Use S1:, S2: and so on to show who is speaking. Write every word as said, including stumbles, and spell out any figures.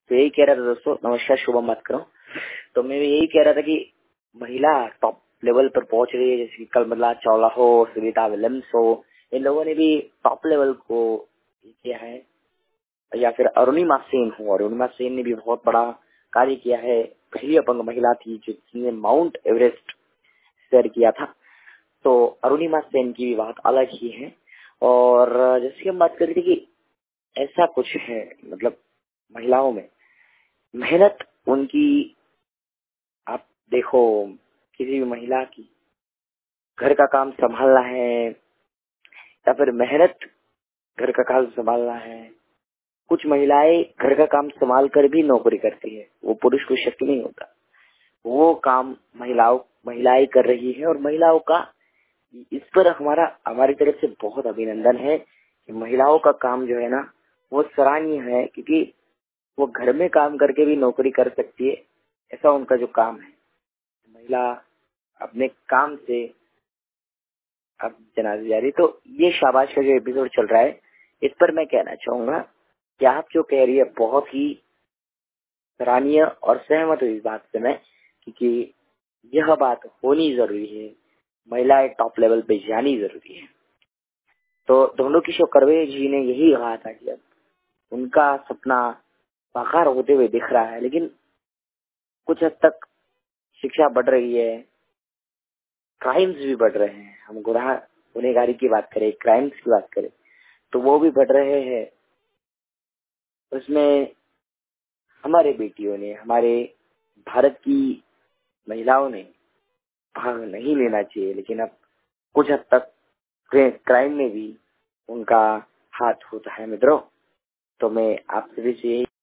S1: तो यही कह रहा था दोस्तों, नमस्कार, शुभम बात कर रहा हूँ। तो मैं यही कह रहा था कि महिला टॉप लेवल पर पहुंच रही है, जैसे कि कल्पना चावला हो, सुनीता विलियम्स हो, इन लोगों ने भी टॉप लेवल को किया है। या फिर अरुणिमा सेन हो, अरुणिमा सेन ने भी बहुत बड़ा कार्य किया है। पहली अपंग महिला थी जिसने माउंट एवरेस्ट सैर किया था। तो अरुणिमा सेन की भी बात अलग ही है। और जैसे हम बात कर रहे थे कि ऐसा कुछ है, मतलब महिलाओं में मेहनत उनकी, आप देखो किसी भी महिला की घर का काम संभालना है या फिर मेहनत घर का काम संभालना है। कुछ महिलाएं घर का काम संभाल कर भी नौकरी करती है, वो पुरुष को शक्ति नहीं होता, वो काम महिलाओं महिलाएं कर रही है। और महिलाओं का इस पर हमारा हमारी तरफ से बहुत अभिनंदन है कि महिलाओं का काम जो है ना वो सराहनीय है, क्योंकि वो घर में काम करके भी नौकरी कर सकती है। ऐसा उनका जो काम है, महिला अपने काम से अब जनाजी जा रही। तो ये शाबाश का जो एपिसोड चल रहा है, इस पर मैं कहना चाहूंगा कि आप जो कह रही है बहुत ही सराहनीय और सहमत हुई इस बात से मैं, क्योंकि यह बात होनी जरूरी है, महिलाएं टॉप लेवल पे जानी जरूरी है। तो दोनों किशोर कर्वे जी ने यही कहा था कि अब उनका सपना साकार होते हुए दिख रहा है, लेकिन कुछ हद तक शिक्षा बढ़ रही है, क्राइम्स भी बढ़ रहे हैं। हम गुनाह गुनहगारी की बात करें, क्राइम्स की बात करें, तो वो भी बढ़ रहे हैं। उसमें हमारे बेटियों ने, हमारे भारत की महिलाओं ने भाग नहीं लेना चाहिए, लेकिन अब कुछ हद तक क्राइम में भी उनका हाथ होता है मित्रों। तो मैं आप सभी से